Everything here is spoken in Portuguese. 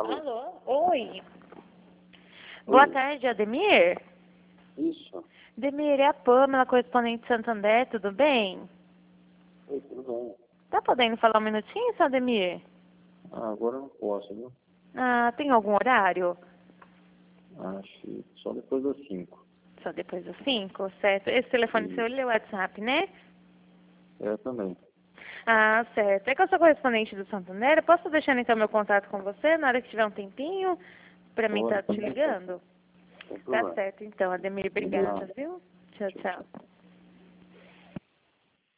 Alô? Oi. Boa tarde, Ademir. Isso. Ademir, é a Pâmela, correspondente de Santander, tudo bem? Oi, tudo bem? Tá podendo falar um minutinho, seu Ademir? Agora eu não posso, viu? Ah, tem algum horário? Acho que só depois das 5. Só depois das 5, certo? Esse telefone Sim. seu, ele é o WhatsApp, né? É, também. Ah, certo. É que eu sou correspondente do Santander, eu posso deixar então meu contato com você na hora que tiver um tempinho pra mim Pode, estar te ligando? sem Tá problema. certo, então, Ademir, obrigada, Obrigado. viu? Tchau, Tchau, tchau. tchau.